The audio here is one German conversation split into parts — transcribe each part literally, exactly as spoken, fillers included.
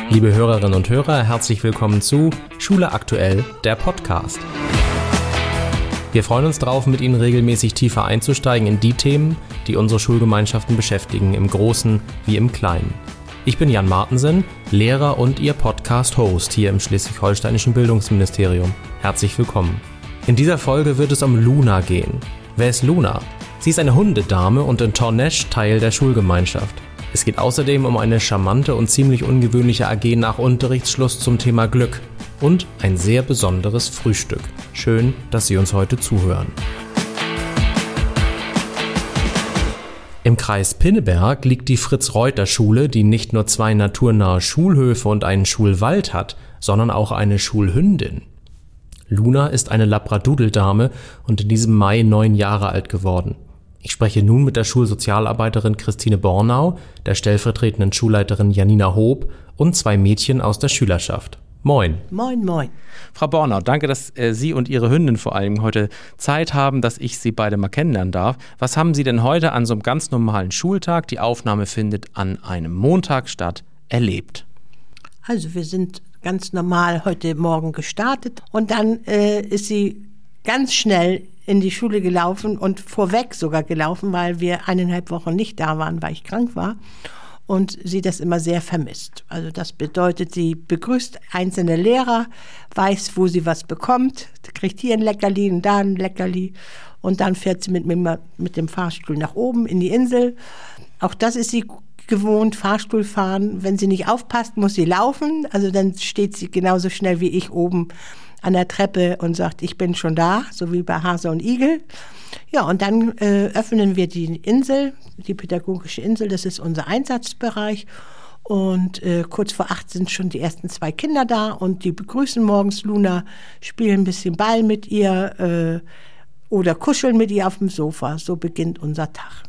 Liebe Hörerinnen und Hörer, herzlich willkommen zu Schule aktuell, der Podcast. Wir freuen uns darauf, mit Ihnen regelmäßig tiefer einzusteigen in die Themen, die unsere Schulgemeinschaften beschäftigen, im Großen wie im Kleinen. Ich bin Jan Martensen, Lehrer und Ihr Podcast-Host hier im Schleswig-Holsteinischen Bildungsministerium. Herzlich willkommen. In dieser Folge wird es um Luna gehen. Wer ist Luna? Sie ist eine Hundedame und in Tornesch Teil der Schulgemeinschaft. Es geht außerdem um eine charmante und ziemlich ungewöhnliche A G nach Unterrichtsschluss zum Thema Glück und ein sehr besonderes Frühstück. Schön, dass Sie uns heute zuhören. Im Kreis Pinneberg liegt die Fritz-Reuter-Schule, die nicht nur zwei naturnahe Schulhöfe und einen Schulwald hat, sondern auch eine Schulhündin. Luna ist eine Labradoodle-Dame und in diesem Mai neun Jahre alt geworden. Ich spreche nun mit der Schulsozialarbeiterin Christine Bornau, der stellvertretenden Schulleiterin Janina Hoop und zwei Mädchen aus der Schülerschaft. Moin. Moin, moin. Frau Bornau, danke, dass äh, Sie und Ihre Hündin vor allem heute Zeit haben, dass ich Sie beide mal kennenlernen darf. Was haben Sie denn heute an so einem ganz normalen Schultag, die Aufnahme findet an einem Montag statt, erlebt? Also wir sind ganz normal heute Morgen gestartet und dann äh, ist sie ganz schnell in die Schule gelaufen und vorweg sogar gelaufen, weil wir eineinhalb Wochen nicht da waren, weil ich krank war und sie das immer sehr vermisst. Also das bedeutet, sie begrüßt einzelne Lehrer, weiß, wo sie was bekommt, kriegt hier ein Leckerli und da ein Leckerli und dann fährt sie mit, mir mit dem Fahrstuhl nach oben in die Insel. Auch das ist sie gewohnt, Fahrstuhl fahren. Wenn sie nicht aufpasst, muss sie laufen. Also dann steht sie genauso schnell wie ich oben an der Treppe und sagt, ich bin schon da, so wie bei Hase und Igel. Ja, und dann äh, öffnen wir die Insel, die pädagogische Insel, das ist unser Einsatzbereich. Und äh, kurz vor acht sind schon die ersten zwei Kinder da und die begrüßen morgens Luna, spielen ein bisschen Ball mit ihr äh, oder kuscheln mit ihr auf dem Sofa. So beginnt unser Tag.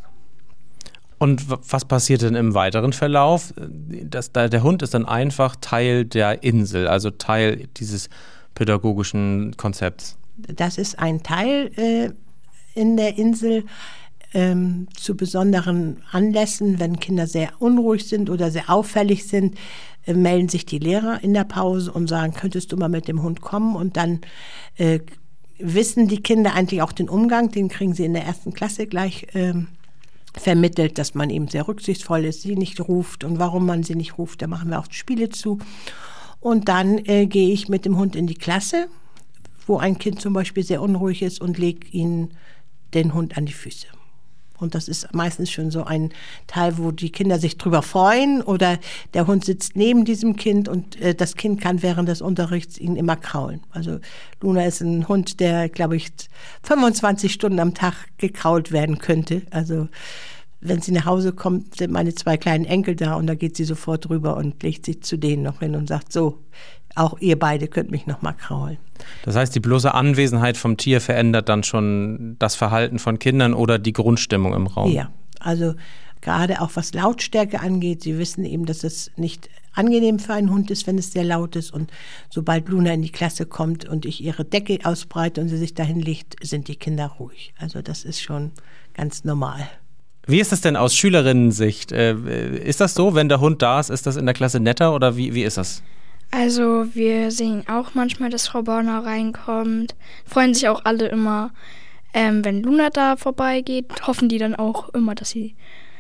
Und was passiert denn im weiteren Verlauf? Das, der Hund ist dann einfach Teil der Insel, also Teil dieses pädagogischen Konzepts. Das ist ein Teil äh, in der Insel ähm, zu besonderen Anlässen, wenn Kinder sehr unruhig sind oder sehr auffällig sind, äh, melden sich die Lehrer in der Pause und sagen, könntest du mal mit dem Hund kommen? Und dann äh, wissen die Kinder eigentlich auch den Umgang, den kriegen sie in der ersten Klasse gleich ähm, vermittelt, dass man eben sehr rücksichtsvoll ist, sie nicht ruft und warum man sie nicht ruft, da machen wir auch Spiele zu. Und dann äh, gehe ich mit dem Hund in die Klasse, wo ein Kind zum Beispiel sehr unruhig ist und lege ihnen den Hund an die Füße. Und das ist meistens schon so ein Teil, wo die Kinder sich drüber freuen oder der Hund sitzt neben diesem Kind und äh, das Kind kann während des Unterrichts ihn immer kraulen. Also Luna ist ein Hund, der, glaube ich, fünfundzwanzig Stunden am Tag gekrault werden könnte. Also wenn sie nach Hause kommt, sind meine zwei kleinen Enkel da und da geht sie sofort rüber und legt sich zu denen noch hin und sagt, so, auch ihr beide könnt mich noch mal kraulen. Das heißt, die bloße Anwesenheit vom Tier verändert dann schon das Verhalten von Kindern oder die Grundstimmung im Raum? Ja, also gerade auch was Lautstärke angeht, sie wissen eben, dass es nicht angenehm für einen Hund ist, wenn es sehr laut ist und sobald Luna in die Klasse kommt und ich ihre Decke ausbreite und sie sich dahin legt, sind die Kinder ruhig. Also das ist schon ganz normal. Wie ist das denn aus Schülerinnensicht? Ist das so, wenn der Hund da ist, ist das in der Klasse netter oder wie, wie ist das? Also wir sehen auch manchmal, dass Frau Bornau reinkommt. Freuen sich auch alle immer, ähm, wenn Luna da vorbeigeht. Hoffen die dann auch immer, dass sie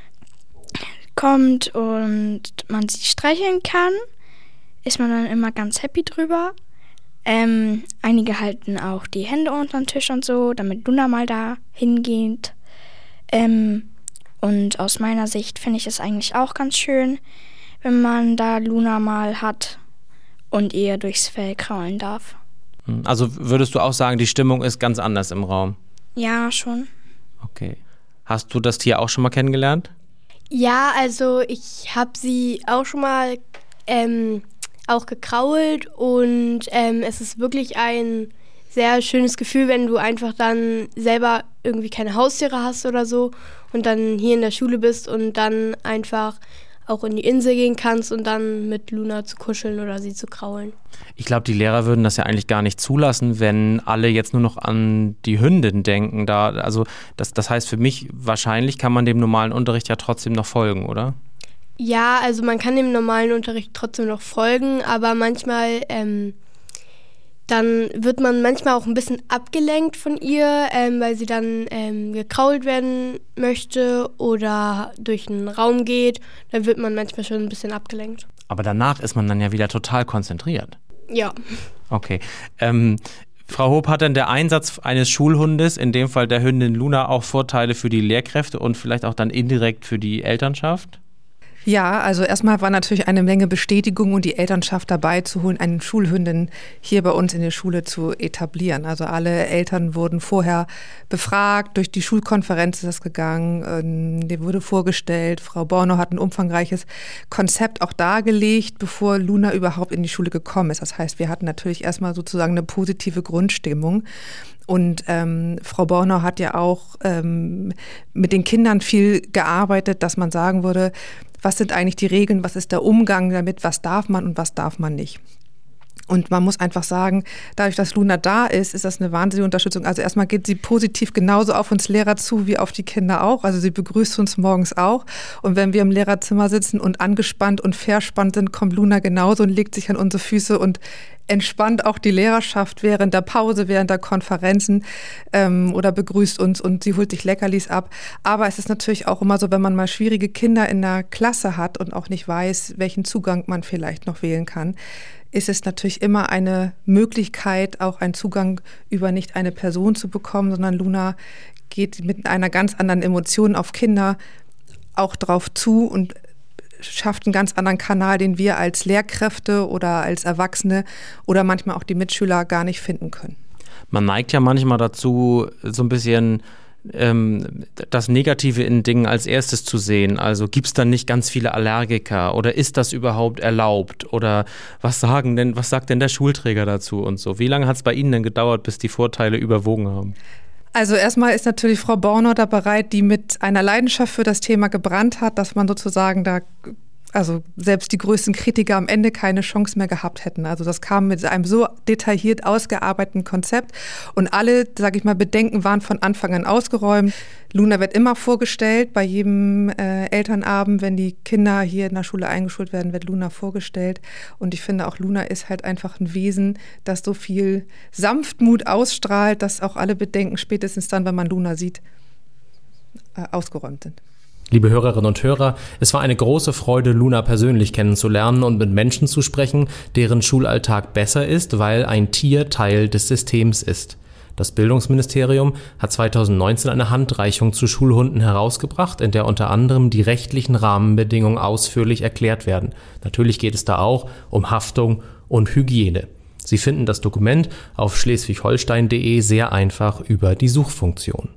kommt und man sie streicheln kann. Ist man dann immer ganz happy drüber. Ähm, einige halten auch die Hände unter den Tisch und so, damit Luna mal da hingeht. Ähm, und aus meiner Sicht finde ich es eigentlich auch ganz schön, wenn man da Luna mal hat und ihr durchs Fell kraulen darf. Also würdest du auch sagen, die Stimmung ist ganz anders im Raum? Ja, schon. Okay. Hast du das Tier auch schon mal kennengelernt? Ja, also ich habe sie auch schon mal ähm, auch gekrault und ähm, es ist wirklich ein sehr schönes Gefühl, wenn du einfach dann selber irgendwie keine Haustiere hast oder so und dann hier in der Schule bist und dann einfach auch in die Insel gehen kannst und dann mit Luna zu kuscheln oder sie zu kraulen. Ich glaube, die Lehrer würden das ja eigentlich gar nicht zulassen, wenn alle jetzt nur noch an die Hündin denken. Da, also das, das heißt für mich, wahrscheinlich kann man dem normalen Unterricht ja trotzdem noch folgen, oder? Ja, also man kann dem normalen Unterricht trotzdem noch folgen, aber manchmal, ähm, dann wird man manchmal auch ein bisschen abgelenkt von ihr, ähm, weil sie dann ähm, gekrault werden möchte oder durch einen Raum geht. Dann wird man manchmal schon ein bisschen abgelenkt. Aber danach ist man dann ja wieder total konzentriert. Ja. Okay. Ähm, Frau Hoop, hat denn der Einsatz eines Schulhundes, in dem Fall der Hündin Luna, auch Vorteile für die Lehrkräfte und vielleicht auch dann indirekt für die Elternschaft? Ja, also erstmal war natürlich eine Menge Bestätigung und die Elternschaft dabei zu holen, eine Schulhündin hier bei uns in der Schule zu etablieren. Also alle Eltern wurden vorher befragt, durch die Schulkonferenz ist das gegangen, die wurde vorgestellt. Frau Bornow hat ein umfangreiches Konzept auch dargelegt, bevor Luna überhaupt in die Schule gekommen ist. Das heißt, wir hatten natürlich erstmal sozusagen eine positive Grundstimmung. Und ähm, Frau Bornow hat ja auch ähm, mit den Kindern viel gearbeitet, dass man sagen würde, was sind eigentlich die Regeln, was ist der Umgang damit, was darf man und was darf man nicht. Und man muss einfach sagen, dadurch, dass Luna da ist, ist das eine wahnsinnige Unterstützung. Also erstmal geht sie positiv genauso auf uns Lehrer zu, wie auf die Kinder auch. Also sie begrüßt uns morgens auch. Und wenn wir im Lehrerzimmer sitzen und angespannt und verspannt sind, kommt Luna genauso und legt sich an unsere Füße und entspannt auch die Lehrerschaft während der Pause, während der Konferenzen ähm, oder begrüßt uns und sie holt sich Leckerlis ab. Aber es ist natürlich auch immer so, wenn man mal schwierige Kinder in der Klasse hat und auch nicht weiß, welchen Zugang man vielleicht noch wählen kann, ist es natürlich immer eine Möglichkeit, auch einen Zugang über nicht eine Person zu bekommen, sondern Luna geht mit einer ganz anderen Emotion auf Kinder auch drauf zu und schafft einen ganz anderen Kanal, den wir als Lehrkräfte oder als Erwachsene oder manchmal auch die Mitschüler gar nicht finden können. Man neigt ja manchmal dazu, so ein bisschen ähm, das Negative in Dingen als erstes zu sehen. Also gibt es dann nicht ganz viele Allergiker oder ist das überhaupt erlaubt? Oder was sagen denn, was sagt denn der Schulträger dazu und so? Wie lange hat es bei Ihnen denn gedauert, bis die Vorteile überwogen haben? Also erstmal ist natürlich Frau Bornow da bereit, die mit einer Leidenschaft für das Thema gebrannt hat, dass man sozusagen da, also selbst die größten Kritiker am Ende keine Chance mehr gehabt hätten. Also das kam mit einem so detailliert ausgearbeiteten Konzept und alle, sage ich mal, Bedenken waren von Anfang an ausgeräumt. Luna wird immer vorgestellt, bei jedem äh, Elternabend, wenn die Kinder hier in der Schule eingeschult werden, wird Luna vorgestellt. Und ich finde auch, Luna ist halt einfach ein Wesen, das so viel Sanftmut ausstrahlt, dass auch alle Bedenken spätestens dann, wenn man Luna sieht, äh, ausgeräumt sind. Liebe Hörerinnen und Hörer, es war eine große Freude, Luna persönlich kennenzulernen und mit Menschen zu sprechen, deren Schulalltag besser ist, weil ein Tier Teil des Systems ist. Das Bildungsministerium hat zweitausendneunzehn eine Handreichung zu Schulhunden herausgebracht, in der unter anderem die rechtlichen Rahmenbedingungen ausführlich erklärt werden. Natürlich geht es da auch um Haftung und Hygiene. Sie finden das Dokument auf schleswig-holstein punkt de sehr einfach über die Suchfunktion.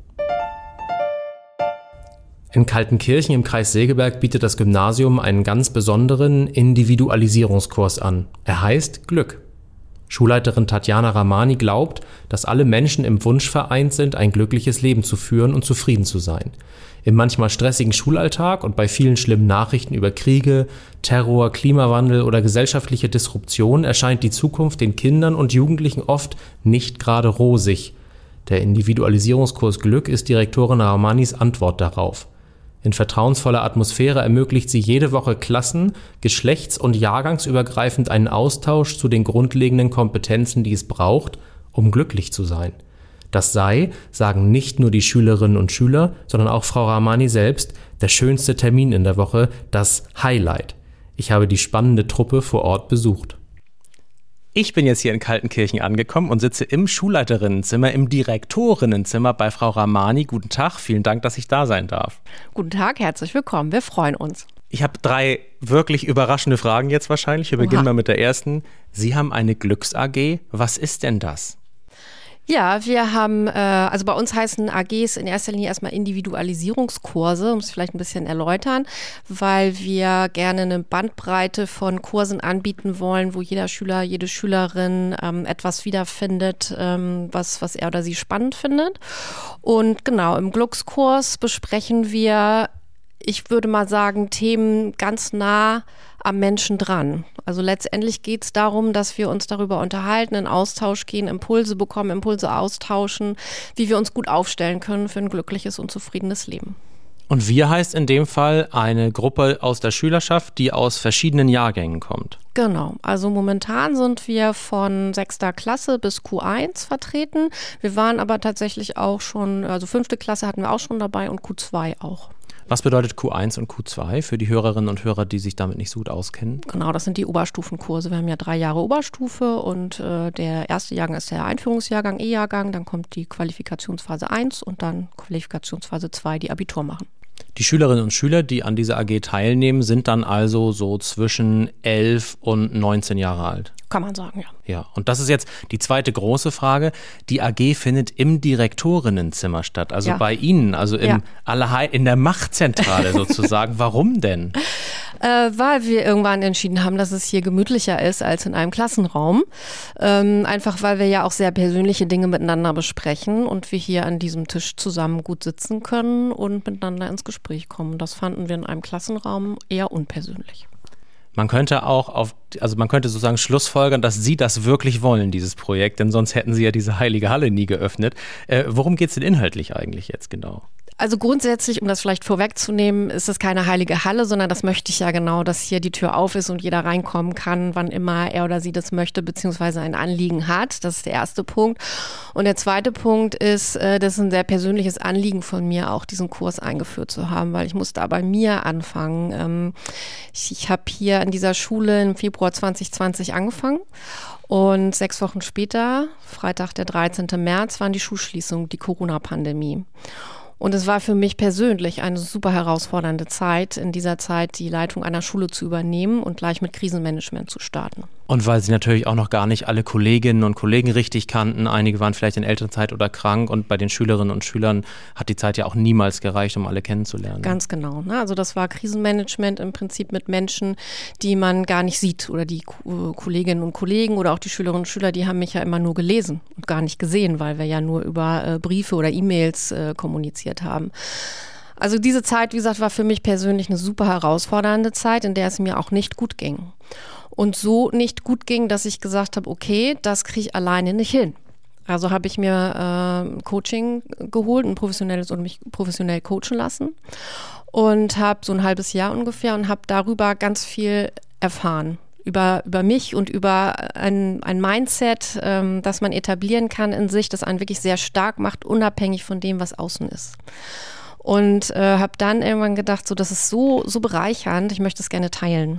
In Kaltenkirchen im Kreis Segeberg bietet das Gymnasium einen ganz besonderen Individualisierungskurs an. Er heißt Glück. Schulleiterin Tatjana Ramani glaubt, dass alle Menschen im Wunsch vereint sind, ein glückliches Leben zu führen und zufrieden zu sein. Im manchmal stressigen Schulalltag und bei vielen schlimmen Nachrichten über Kriege, Terror, Klimawandel oder gesellschaftliche Disruption erscheint die Zukunft den Kindern und Jugendlichen oft nicht gerade rosig. Der Individualisierungskurs Glück ist Direktorin Ramanis Antwort darauf. In vertrauensvoller Atmosphäre ermöglicht sie jede Woche klassen-, geschlechts- und jahrgangsübergreifend einen Austausch zu den grundlegenden Kompetenzen, die es braucht, um glücklich zu sein. Das sei, sagen nicht nur die Schülerinnen und Schüler, sondern auch Frau Ramani selbst, der schönste Termin in der Woche, das Highlight. Ich habe die spannende Truppe vor Ort besucht. Ich bin jetzt hier in Kaltenkirchen angekommen und sitze im Schulleiterinnenzimmer, im Direktorinnenzimmer bei Frau Ramani. Guten Tag, vielen Dank, dass ich da sein darf. Guten Tag, herzlich willkommen, wir freuen uns. Ich habe drei wirklich überraschende Fragen jetzt wahrscheinlich. Wir beginnen mal mit der ersten. Sie haben eine Glücks-A G. Was ist denn das? Ja, wir haben, äh, also bei uns heißen A Gs in erster Linie erstmal Individualisierungskurse, um es vielleicht ein bisschen erläutern, weil wir gerne eine Bandbreite von Kursen anbieten wollen, wo jeder Schüler, jede Schülerin ähm, etwas wiederfindet, ähm, was, was er oder sie spannend findet. Und genau, im Glückskurs besprechen wir, ich würde mal sagen, Themen ganz nah am Menschen dran. Also letztendlich geht es darum, dass wir uns darüber unterhalten, in Austausch gehen, Impulse bekommen, Impulse austauschen, wie wir uns gut aufstellen können für ein glückliches und zufriedenes Leben. Und wir heißt in dem Fall eine Gruppe aus der Schülerschaft, die aus verschiedenen Jahrgängen kommt. Genau, also momentan sind wir von sechster Klasse bis Q eins vertreten. Wir waren aber tatsächlich auch schon, also fünfte Klasse hatten wir auch schon dabei und Q zwei auch. Was bedeutet Q eins und Q zwei für die Hörerinnen und Hörer, die sich damit nicht so gut auskennen? Genau, das sind die Oberstufenkurse. Wir haben ja drei Jahre Oberstufe und äh, der erste Jahrgang ist der Einführungsjahrgang, E-Jahrgang, dann kommt die Qualifikationsphase eins und dann Qualifikationsphase zwei, die Abitur machen. Die Schülerinnen und Schüler, die an dieser A G teilnehmen, sind dann also so zwischen elf und neunzehn Jahre alt. Kann man sagen, ja. Ja, und das ist jetzt die zweite große Frage. Die A G findet im Direktorinnenzimmer statt, also ja. bei Ihnen, also im ja. Allerhei- in der Machtzentrale sozusagen. Warum denn? Äh, weil wir irgendwann entschieden haben, dass es hier gemütlicher ist als in einem Klassenraum. Ähm, einfach weil wir ja auch sehr persönliche Dinge miteinander besprechen und wir hier an diesem Tisch zusammen gut sitzen können und miteinander ins Gespräch kommen. Das fanden wir in einem Klassenraum eher unpersönlich. Man könnte auch auf, also man könnte sozusagen schlussfolgern, dass Sie das wirklich wollen, dieses Projekt, denn sonst hätten Sie ja diese heilige Halle nie geöffnet. Äh, worum geht es denn inhaltlich eigentlich jetzt genau? Also grundsätzlich, um das vielleicht vorwegzunehmen, ist es keine heilige Halle, sondern das möchte ich ja genau, dass hier die Tür auf ist und jeder reinkommen kann, wann immer er oder sie das möchte, beziehungsweise ein Anliegen hat. Das ist der erste Punkt. Und der zweite Punkt ist, das ist ein sehr persönliches Anliegen von mir, auch diesen Kurs eingeführt zu haben, weil ich musste da bei mir anfangen. Ich, ich habe hier an dieser Schule im Februar zwanzig zwanzig angefangen. Und sechs Wochen später, Freitag der dreizehnten März, waren die Schulschließungen, die Corona-Pandemie. Und es war für mich persönlich eine super herausfordernde Zeit, in dieser Zeit die Leitung einer Schule zu übernehmen und gleich mit Krisenmanagement zu starten. Und weil Sie natürlich auch noch gar nicht alle Kolleginnen und Kollegen richtig kannten, einige waren vielleicht in Elternzeit oder krank und bei den Schülerinnen und Schülern hat die Zeit ja auch niemals gereicht, um alle kennenzulernen. Ganz genau. Ne? Also das war Krisenmanagement im Prinzip mit Menschen, die man gar nicht sieht oder die Ko- Kolleginnen und Kollegen oder auch die Schülerinnen und Schüler, die haben mich ja immer nur gelesen und gar nicht gesehen, weil wir ja nur über äh, Briefe oder E-Mails äh, kommuniziert haben. Also diese Zeit, wie gesagt, war für mich persönlich eine super herausfordernde Zeit, in der es mir auch nicht gut ging. Und so nicht gut ging, dass ich gesagt habe, okay, das kriege ich alleine nicht hin. Also habe ich mir äh, Coaching geholt, ein professionelles und mich professionell coachen lassen und habe so ein halbes Jahr ungefähr und habe darüber ganz viel erfahren. Über, über mich und über ein, ein Mindset, ähm, das man etablieren kann in sich, das einen wirklich sehr stark macht, unabhängig von dem, was außen ist. Und äh, habe dann irgendwann gedacht, so, das ist so, so bereichernd, ich möchte es gerne teilen.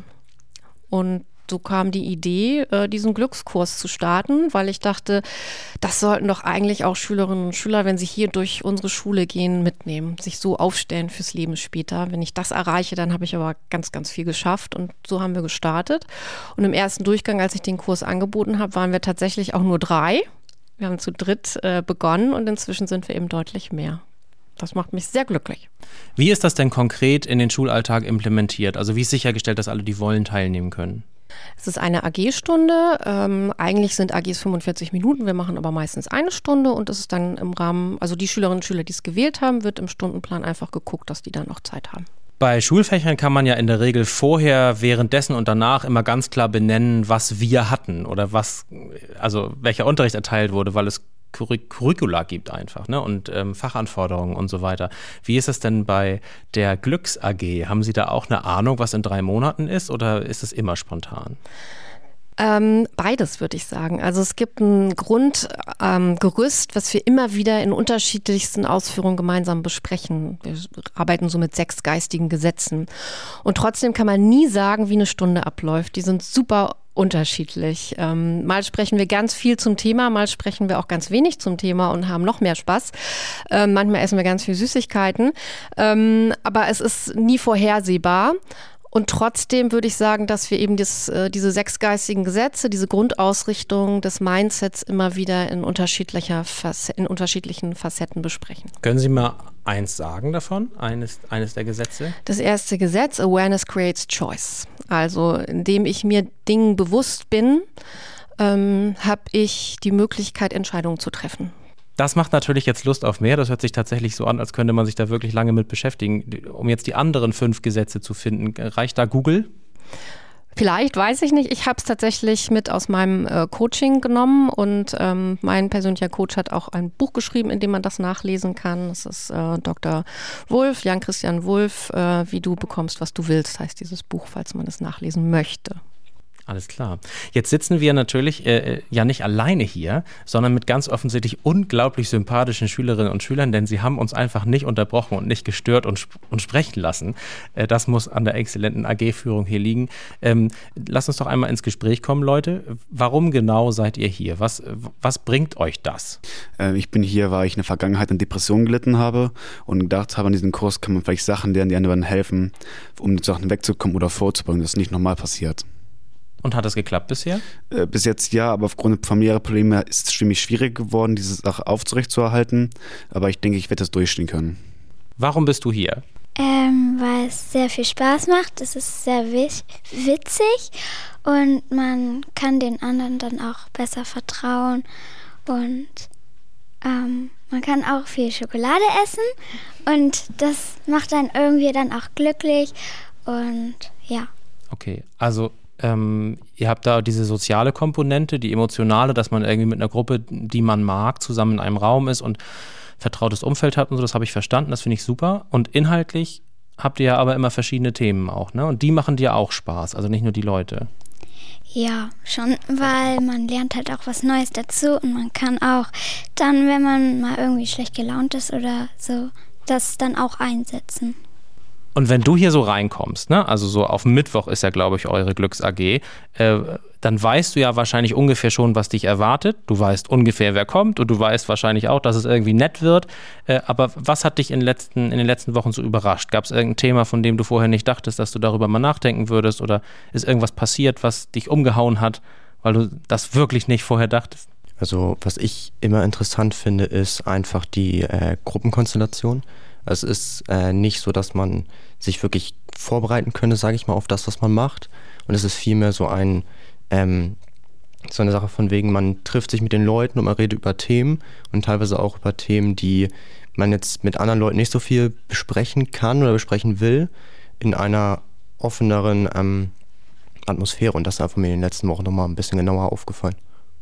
Und so kam die Idee, äh, diesen Glückskurs zu starten, weil ich dachte, das sollten doch eigentlich auch Schülerinnen und Schüler, wenn sie hier durch unsere Schule gehen, mitnehmen, sich so aufstellen fürs Leben später. Wenn ich das erreiche, dann habe ich aber ganz, ganz viel geschafft und so haben wir gestartet. Und im ersten Durchgang, als ich den Kurs angeboten habe, waren wir tatsächlich auch nur drei. Wir haben zu dritt äh, begonnen und inzwischen sind wir eben deutlich mehr. Das macht mich sehr glücklich. Wie ist das denn konkret in den Schulalltag implementiert? Also wie ist sichergestellt, dass alle, die wollen, teilnehmen können? Es ist eine A G-Stunde. Ähm, eigentlich sind A Gs fünfundvierzig Minuten, wir machen aber meistens eine Stunde und es ist dann im Rahmen, also die Schülerinnen und Schüler, die es gewählt haben, wird im Stundenplan einfach geguckt, dass die dann auch Zeit haben. Bei Schulfächern kann man ja in der Regel vorher, währenddessen und danach immer ganz klar benennen, was wir hatten oder was, also welcher Unterricht erteilt wurde, weil es Curricula gibt einfach, ne? Und ähm, Fachanforderungen und so weiter. Wie ist es denn bei der Glücks-A G? Haben Sie da auch eine Ahnung, was in drei Monaten ist oder ist es immer spontan? Ähm, beides, würde ich sagen. Also es gibt ein Grundgerüst, ähm, was wir immer wieder in unterschiedlichsten Ausführungen gemeinsam besprechen. Wir arbeiten so mit sechs geistigen Gesetzen. Und trotzdem kann man nie sagen, wie eine Stunde abläuft. Die sind super unterschiedlich. Ähm, mal sprechen wir ganz viel zum Thema, mal sprechen wir auch ganz wenig zum Thema und haben noch mehr Spaß. Ähm, manchmal essen wir ganz viel Süßigkeiten. Ähm, aber es ist nie vorhersehbar. Und trotzdem würde ich sagen, dass wir eben das, äh, diese sechs geistigen Gesetze, diese Grundausrichtung des Mindsets immer wieder in, unterschiedlicher Fac- in unterschiedlichen Facetten besprechen. Können Sie mal eins sagen davon, eines, eines der Gesetze? Das erste Gesetz, Awareness creates choice. Also indem ich mir Dingen bewusst bin, ähm, habe ich die Möglichkeit, Entscheidungen zu treffen. Das macht natürlich jetzt Lust auf mehr. Das hört sich tatsächlich so an, als könnte man sich da wirklich lange mit beschäftigen. Um jetzt die anderen fünf Gesetze zu finden, reicht da Google? Vielleicht, weiß ich nicht. Ich habe es tatsächlich mit aus meinem äh, Coaching genommen und ähm, mein persönlicher Coach hat auch ein Buch geschrieben, in dem man das nachlesen kann. Das ist äh, Doktor Wulff, Jan-Christian Wulff, äh, Wie du bekommst, was du willst, heißt dieses Buch, falls man es nachlesen möchte. Alles klar. Jetzt sitzen wir natürlich äh, ja nicht alleine hier, sondern mit ganz offensichtlich unglaublich sympathischen Schülerinnen und Schülern, denn sie haben uns einfach nicht unterbrochen und nicht gestört und, sp- und sprechen lassen. Äh, das muss an der exzellenten A G-Führung hier liegen. Ähm, lasst uns doch einmal ins Gespräch kommen, Leute. Warum genau seid ihr hier? Was, was bringt euch das? Äh, ich bin hier, weil ich in der Vergangenheit an Depressionen gelitten habe und gedacht habe, an diesem Kurs kann man vielleicht Sachen lernen, die anderen helfen, um die Sachen wegzukommen oder vorzubringen, dass es nicht nochmal passiert. Und hat das geklappt bisher? Äh, bis jetzt ja, aber aufgrund familiärer Probleme ist es ziemlich schwierig geworden, diese Sache aufrechtzuerhalten. Aber ich denke, ich werde das durchstehen können. Warum bist du hier? Ähm, weil es sehr viel Spaß macht. Es ist sehr witzig und man kann den anderen dann auch besser vertrauen. Und ähm, man kann auch viel Schokolade essen und das macht dann irgendwie dann auch glücklich. Und ja. Okay, also Ähm, ihr habt da diese soziale Komponente, die emotionale, dass man irgendwie mit einer Gruppe, die man mag, zusammen in einem Raum ist und vertrautes Umfeld hat und so, das habe ich verstanden, das finde ich super. Und inhaltlich habt ihr ja aber immer verschiedene Themen auch, ne? Und die machen dir auch Spaß, also nicht nur die Leute. Ja, schon, weil man lernt halt auch was Neues dazu und man kann auch dann, wenn man mal irgendwie schlecht gelaunt ist oder so, das dann auch einsetzen. Und wenn du hier so reinkommst, ne, also so auf Mittwoch ist ja, glaube ich, eure Glücks-A G, äh, dann weißt du ja wahrscheinlich ungefähr schon, was dich erwartet. Du weißt ungefähr, wer kommt und du weißt wahrscheinlich auch, dass es irgendwie nett wird. Äh, aber was hat dich in, letzten, in den letzten Wochen so überrascht? Gab es irgendein Thema, von dem du vorher nicht dachtest, dass du darüber mal nachdenken würdest? Oder ist irgendwas passiert, was dich umgehauen hat, weil du das wirklich nicht vorher dachtest? Also was ich immer interessant finde, ist einfach die äh, Gruppenkonstellation. Es ist äh, nicht so, dass man sich wirklich vorbereiten könnte, sage ich mal, auf das, was man macht. Und es ist vielmehr so ein ähm, so eine Sache von wegen, man trifft sich mit den Leuten und man redet über Themen und teilweise auch über Themen, die man jetzt mit anderen Leuten nicht so viel besprechen kann oder besprechen will, in einer offeneren ähm, Atmosphäre. Und das ist einfach mir in den letzten Wochen nochmal ein bisschen genauer aufgefallen.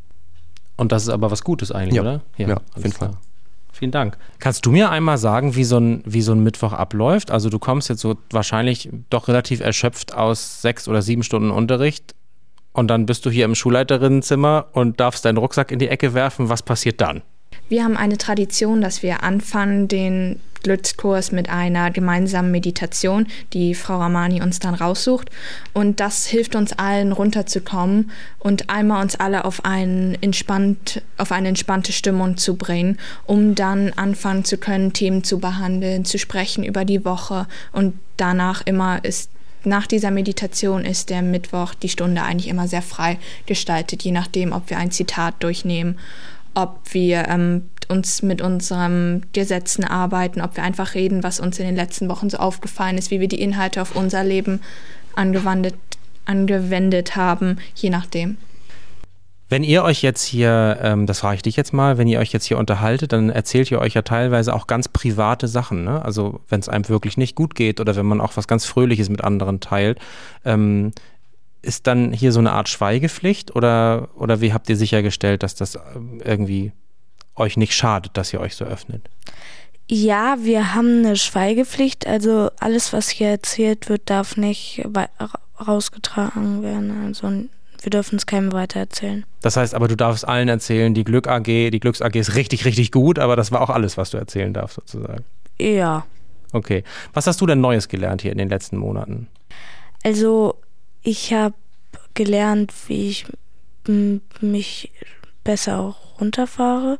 Und das ist aber was Gutes eigentlich, ja. oder? Ja, ja, auf jeden Fall. Klar. Vielen Dank. Kannst du mir einmal sagen, wie so ein, wie so ein Mittwoch abläuft? Also du kommst jetzt so wahrscheinlich doch relativ erschöpft aus sechs oder sieben Stunden Unterricht und dann bist du hier im Schulleiterinnenzimmer und darfst deinen Rucksack in die Ecke werfen. Was passiert dann? Wir haben eine Tradition, dass wir anfangen, den Glückskurs mit einer gemeinsamen Meditation, die Frau Ramani uns dann raussucht. Und das hilft uns allen runterzukommen und einmal uns alle auf, einen entspannt, auf eine entspannte Stimmung zu bringen, um dann anfangen zu können, Themen zu behandeln, zu sprechen über die Woche. Und danach immer ist Nach dieser Meditation ist der Mittwoch die Stunde eigentlich immer sehr frei gestaltet, je nachdem, ob wir ein Zitat durchnehmen, ob wir ähm, uns mit unseren Gesetzen arbeiten, ob wir einfach reden, was uns in den letzten Wochen so aufgefallen ist, wie wir die Inhalte auf unser Leben angewendet, angewendet haben, je nachdem. Wenn ihr euch jetzt hier, ähm, das frage ich dich jetzt mal, wenn ihr euch jetzt hier unterhaltet, dann erzählt ihr euch ja teilweise auch ganz private Sachen, ne? Also wenn es einem wirklich nicht gut geht oder wenn man auch was ganz Fröhliches mit anderen teilt, ähm, ist dann hier so eine Art Schweigepflicht oder, oder wie habt ihr sichergestellt, dass das irgendwie euch nicht schadet, dass ihr euch so öffnet? Ja, wir haben eine Schweigepflicht, also alles, was hier erzählt wird, darf nicht rausgetragen werden, also wir dürfen es keinem weitererzählen. Das heißt aber, du darfst allen erzählen, die Glück-A G, die Glücks-A G ist richtig, richtig gut, aber das war auch alles, was du erzählen darfst sozusagen. Ja. Okay. Was hast du denn Neues gelernt hier in den letzten Monaten? Also ich habe gelernt, wie ich m- mich besser auch runterfahre,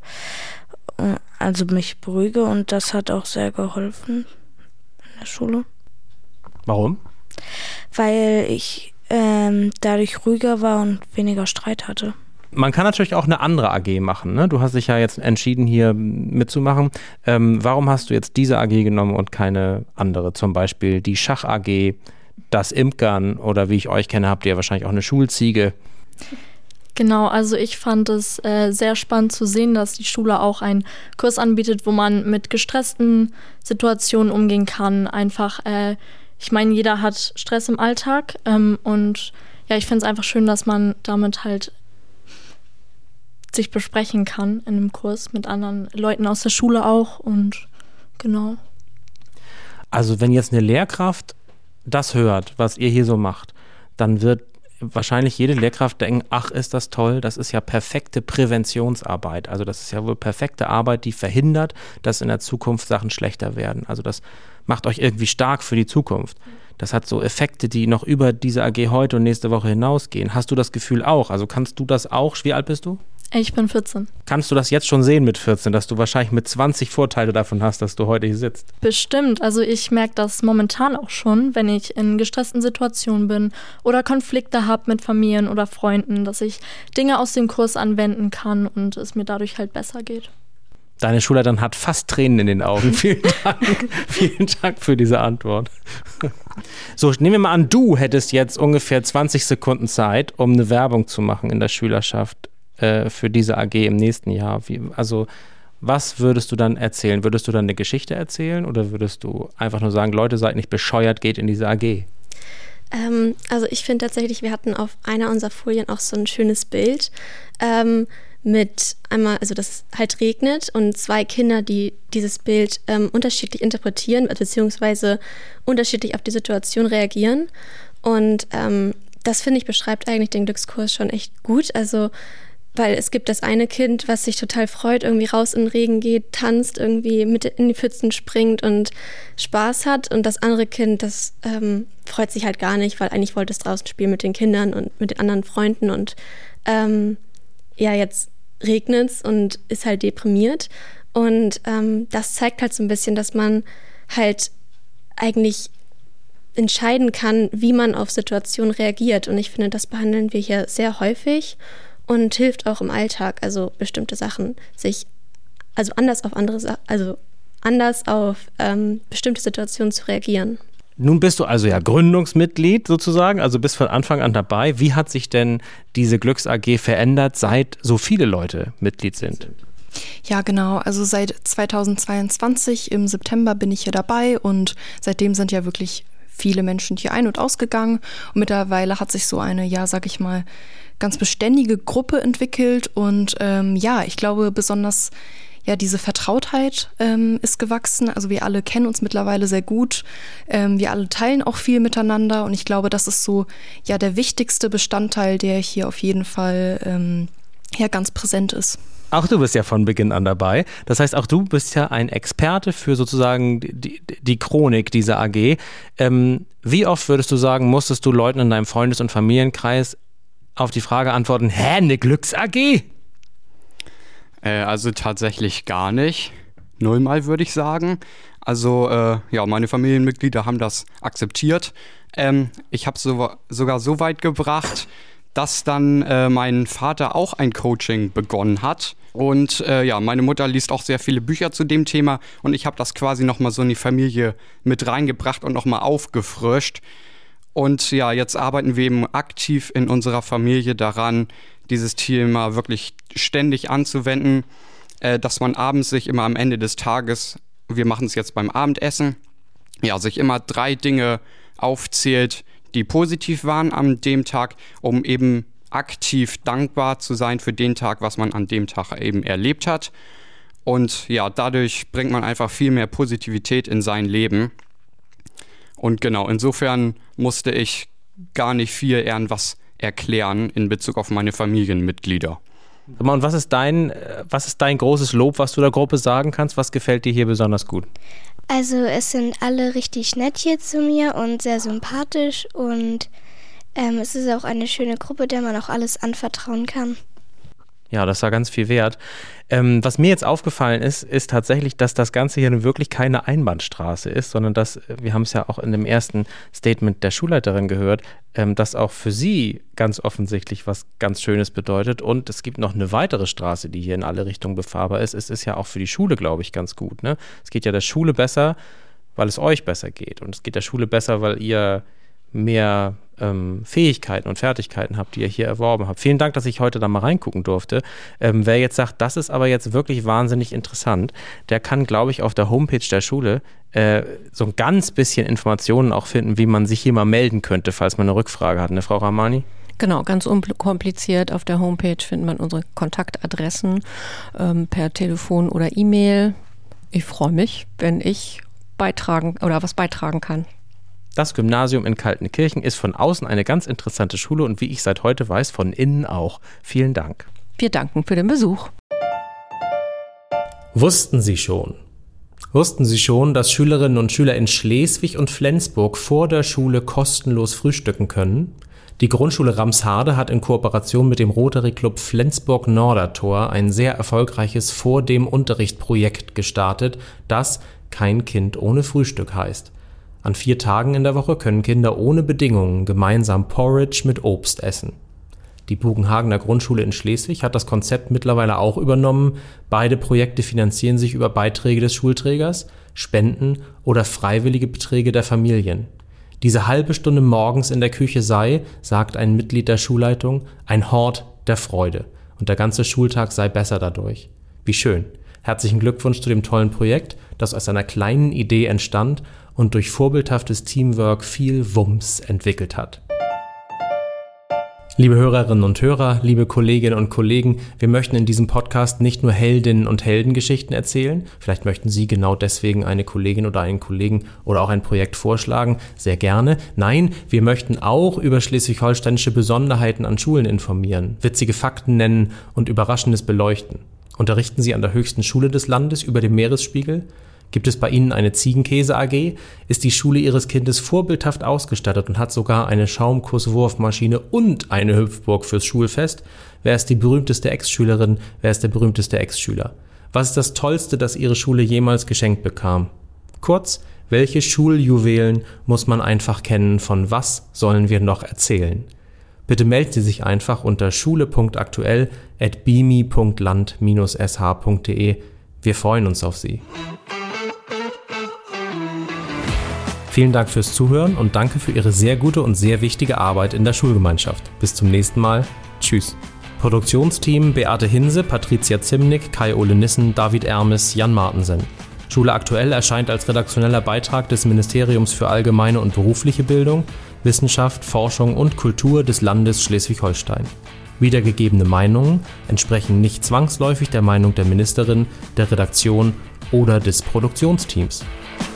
also mich beruhige und das hat auch sehr geholfen in der Schule. Warum? Weil ich ähm, dadurch ruhiger war und weniger Streit hatte. Man kann natürlich auch eine andere A G machen, ne? Du hast dich ja jetzt entschieden, hier mitzumachen. Ähm, warum hast du jetzt diese A G genommen und keine andere? Zum Beispiel die Schach-A G, das Imkern oder wie ich euch kenne, habt ihr wahrscheinlich auch eine Schulziege. Genau, also ich fand es äh, sehr spannend zu sehen, dass die Schule auch einen Kurs anbietet, wo man mit gestressten Situationen umgehen kann. Einfach, äh, ich meine, jeder hat Stress im Alltag ähm, und ja, ich finde es einfach schön, dass man damit halt sich besprechen kann in einem Kurs mit anderen Leuten aus der Schule auch und genau. Also wenn jetzt eine Lehrkraft das hört, was ihr hier so macht, dann wird wahrscheinlich jede Lehrkraft denken, ach, ist das toll, das ist ja perfekte Präventionsarbeit. Also das ist ja wohl perfekte Arbeit, die verhindert, dass in der Zukunft Sachen schlechter werden. Also das macht euch irgendwie stark für die Zukunft. Das hat so Effekte, die noch über diese A G heute und nächste Woche hinausgehen. Hast du das Gefühl auch? Also kannst du das auch? Wie alt bist du? Ich bin vierzehn. Kannst du das jetzt schon sehen mit vierzehn, dass du wahrscheinlich mit zwanzig Vorteile davon hast, dass du heute hier sitzt? Bestimmt. Also ich merke das momentan auch schon, wenn ich in gestressten Situationen bin oder Konflikte habe mit Familien oder Freunden, dass ich Dinge aus dem Kurs anwenden kann und es mir dadurch halt besser geht. Deine Schulleiterin hat fast Tränen in den Augen. Vielen Dank. Vielen Dank für diese Antwort. So, nehmen wir mal an, du hättest jetzt ungefähr zwanzig Sekunden Zeit, um eine Werbung zu machen in der Schülerschaft äh, für diese A G im nächsten Jahr. Wie, also, was würdest du dann erzählen? Würdest du dann eine Geschichte erzählen oder würdest du einfach nur sagen, Leute, seid nicht bescheuert, geht in diese A G? Ähm, also ich finde tatsächlich, wir hatten auf einer unserer Folien auch so ein schönes Bild, ähm, mit einmal, also dass es halt regnet und zwei Kinder, die dieses Bild ähm, unterschiedlich interpretieren, beziehungsweise unterschiedlich auf die Situation reagieren. Und ähm, das, finde ich, beschreibt eigentlich den Glückskurs schon echt gut. Also, weil es gibt das eine Kind, was sich total freut, irgendwie raus in den Regen geht, tanzt, irgendwie mit in die Pfützen springt und Spaß hat. Und das andere Kind, das ähm, freut sich halt gar nicht, weil eigentlich wollte es draußen spielen mit den Kindern und mit den anderen Freunden. Und ähm, ja, jetzt regnet es und ist halt deprimiert. Und ähm, das zeigt halt so ein bisschen, dass man halt eigentlich entscheiden kann, wie man auf Situationen reagiert. Und ich finde, das behandeln wir hier sehr häufig und hilft auch im Alltag, also bestimmte Sachen sich, also anders auf andere, Sa- also anders auf ähm, bestimmte Situationen zu reagieren. Nun bist du also ja Gründungsmitglied sozusagen, also bist von Anfang an dabei. Wie hat sich denn diese Glücks-A G verändert, seit so viele Leute Mitglied sind? Ja, genau. Also seit zweitausendzweiundzwanzig im September bin ich hier dabei und seitdem sind ja wirklich viele Menschen hier ein- und ausgegangen. Und mittlerweile hat sich so eine, ja, sag ich mal, ganz beständige Gruppe entwickelt. Und ähm, ja, ich glaube besonders, ja, diese Vertrautheit ähm, ist gewachsen. Also wir alle kennen uns mittlerweile sehr gut. Ähm, wir alle teilen auch viel miteinander. Und ich glaube, das ist so, ja, der wichtigste Bestandteil, der hier auf jeden Fall ähm, ja, ganz präsent ist. Auch du bist ja von Beginn an dabei. Das heißt, auch du bist ja ein Experte für sozusagen die, die Chronik dieser A G. Ähm, wie oft würdest du sagen, musstest du Leuten in deinem Freundes- und Familienkreis auf die Frage antworten, hä, eine Glücks-A G? Äh, also tatsächlich gar nicht. Nullmal würde ich sagen. Also äh, ja, meine Familienmitglieder haben das akzeptiert. Ähm, ich habe es so, sogar so weit gebracht, dass dann äh, mein Vater auch ein Coaching begonnen hat. Und äh, ja, meine Mutter liest auch sehr viele Bücher zu dem Thema. Und ich habe das quasi nochmal so in die Familie mit reingebracht und nochmal aufgefrischt. Und ja, jetzt arbeiten wir eben aktiv in unserer Familie daran, dieses Thema wirklich ständig anzuwenden, äh, dass man abends sich immer am Ende des Tages, wir machen es jetzt beim Abendessen, ja, sich immer drei Dinge aufzählt, die positiv waren an dem Tag, um eben aktiv dankbar zu sein für den Tag, was man an dem Tag eben erlebt hat. Und ja, dadurch bringt man einfach viel mehr Positivität in sein Leben. Und genau, insofern musste ich gar nicht viel irgendwas erklären in Bezug auf meine Familienmitglieder. Und was ist dein, was ist dein großes Lob, was du der Gruppe sagen kannst? Was gefällt dir hier besonders gut? Also es sind alle richtig nett hier zu mir und sehr sympathisch und ähm, es ist auch eine schöne Gruppe, der man auch alles anvertrauen kann. Ja, das war ganz viel wert. Ähm, was mir jetzt aufgefallen ist, ist tatsächlich, dass das Ganze hier nun wirklich keine Einbahnstraße ist, sondern dass, wir haben es ja auch in dem ersten Statement der Schulleiterin gehört, ähm, dass auch für sie ganz offensichtlich was ganz Schönes bedeutet. Und es gibt noch eine weitere Straße, die hier in alle Richtungen befahrbar ist. Es ist ja auch für die Schule, glaube ich, ganz gut. Ne? Es geht ja der Schule besser, weil es euch besser geht. Und es geht der Schule besser, weil ihr mehr ähm, Fähigkeiten und Fertigkeiten habt, die ihr hier erworben habt. Vielen Dank, dass ich heute da mal reingucken durfte. Ähm, wer jetzt sagt, das ist aber jetzt wirklich wahnsinnig interessant, der kann, glaube ich, auf der Homepage der Schule äh, so ein ganz bisschen Informationen auch finden, wie man sich hier mal melden könnte, falls man eine Rückfrage hat, ne, Frau Rahmani? Genau, ganz unkompliziert. Auf der Homepage findet man unsere Kontaktadressen ähm, per Telefon oder E-Mail. Ich freue mich, wenn ich beitragen oder was beitragen kann. Das Gymnasium in Kaltenkirchen ist von außen eine ganz interessante Schule und wie ich seit heute weiß, von innen auch. Vielen Dank. Wir danken für den Besuch. Wussten Sie schon? Wussten Sie schon, dass Schülerinnen und Schüler in Schleswig und Flensburg vor der Schule kostenlos frühstücken können? Die Grundschule Ramsharde hat in Kooperation mit dem Rotary Club Flensburg-Nordertor ein sehr erfolgreiches Vor-dem-Unterricht-Projekt gestartet, das Kein Kind ohne Frühstück heißt. An vier Tagen in der Woche können Kinder ohne Bedingungen gemeinsam Porridge mit Obst essen. Die Bugenhagener Grundschule in Schleswig hat das Konzept mittlerweile auch übernommen. Beide Projekte finanzieren sich über Beiträge des Schulträgers, Spenden oder freiwillige Beträge der Familien. Diese halbe Stunde morgens in der Küche sei, sagt ein Mitglied der Schulleitung, ein Hort der Freude und der ganze Schultag sei besser dadurch. Wie schön. Herzlichen Glückwunsch zu dem tollen Projekt, das aus einer kleinen Idee entstand und durch vorbildhaftes Teamwork viel Wumms entwickelt hat. Liebe Hörerinnen und Hörer, liebe Kolleginnen und Kollegen, wir möchten in diesem Podcast nicht nur Heldinnen und Heldengeschichten erzählen, vielleicht möchten Sie genau deswegen eine Kollegin oder einen Kollegen oder auch ein Projekt vorschlagen, sehr gerne. Nein, wir möchten auch über schleswig-holsteinische Besonderheiten an Schulen informieren, witzige Fakten nennen und Überraschendes beleuchten. Unterrichten Sie an der höchsten Schule des Landes über dem Meeresspiegel? Gibt es bei Ihnen eine Ziegenkäse-A G? Ist die Schule Ihres Kindes vorbildhaft ausgestattet und hat sogar eine Schaumkusswurfmaschine und eine Hüpfburg fürs Schulfest? Wer ist die berühmteste Ex-Schülerin? Wer ist der berühmteste Ex-Schüler? Was ist das Tollste, das Ihre Schule jemals geschenkt bekam? Kurz, welche Schuljuwelen muss man einfach kennen? Von was sollen wir noch erzählen? Bitte melden Sie sich einfach unter schule punkt aktuell at bimi punkt land dash s h punkt d e. Wir freuen uns auf Sie. Vielen Dank fürs Zuhören und danke für Ihre sehr gute und sehr wichtige Arbeit in der Schulgemeinschaft. Bis zum nächsten Mal. Tschüss. Produktionsteam Beate Hinse, Patricia Zimnick, Kai-Ole Nissen, David Ermes, Jan Martensen. Schule aktuell erscheint als redaktioneller Beitrag des Ministeriums für allgemeine und berufliche Bildung, Wissenschaft, Forschung und Kultur des Landes Schleswig-Holstein. Wiedergegebene Meinungen entsprechen nicht zwangsläufig der Meinung der Ministerin, der Redaktion oder des Produktionsteams.